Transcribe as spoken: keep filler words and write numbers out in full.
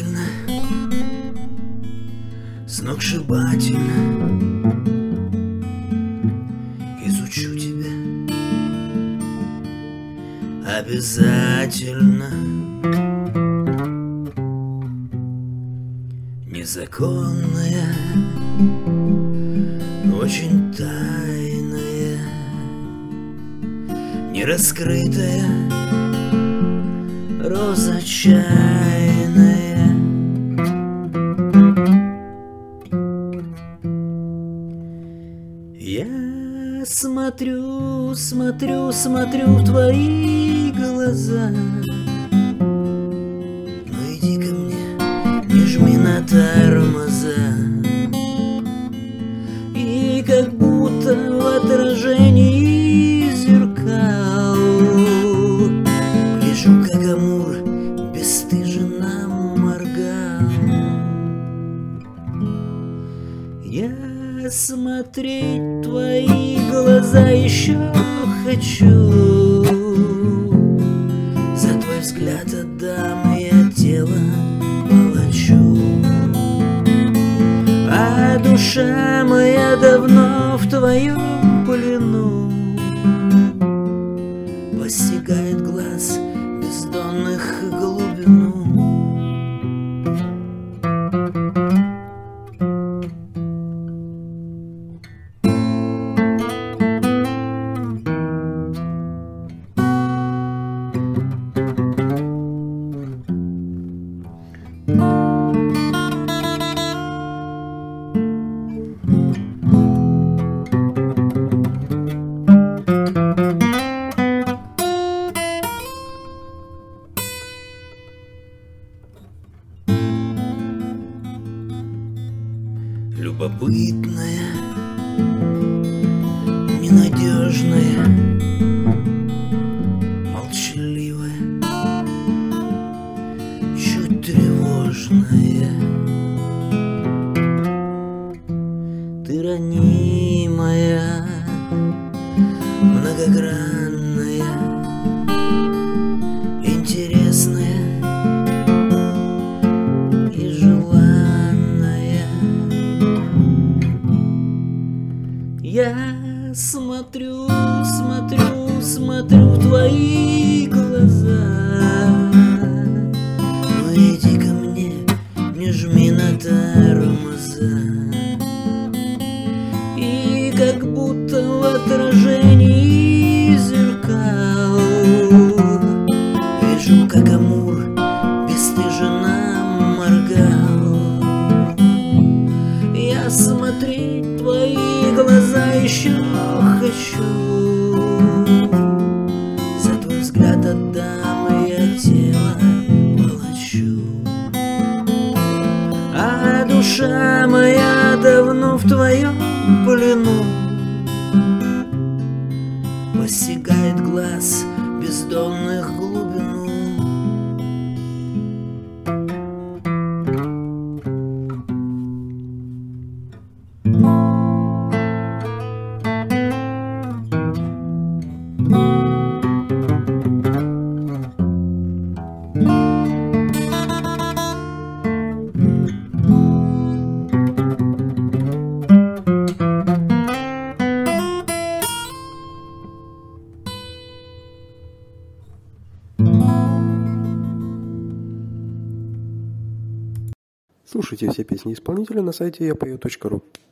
Замечательно, сногсшибательно. Изучу тебя обязательно. Незаконная, очень тайная, нераскрытая роза чайная. Я смотрю, смотрю, смотрю в твои глаза. Ну иди ко мне, не жми на тормоза. И как будто в отражении зеркал вижу, как Амур бесстыженно моргал. Я смотреть твои глаза еще хочу. За твой взгляд отдам я тело палачу. А душа моя давно в твоем плену. Постигает глаз бездонных глубину. Любопытная, ненадежная, молчаливая, чуть тревожная. Ты ранимая, многогранная, интересная и желанная. Я смотрю, смотрю, смотрю в твои глаза. Ну иди ко мне, не жми на тормоза. И как будто в отражении зеркал вижу, как Амур бесстыженно моргал. Я смотреть твои глаза еще хочу. За твой взгляд отдам я тело палачу. А душа моя давно в твоем плену. Постигает глаз бездонных глубину. Слушайте все песни исполнителя на сайте я пою точка ру.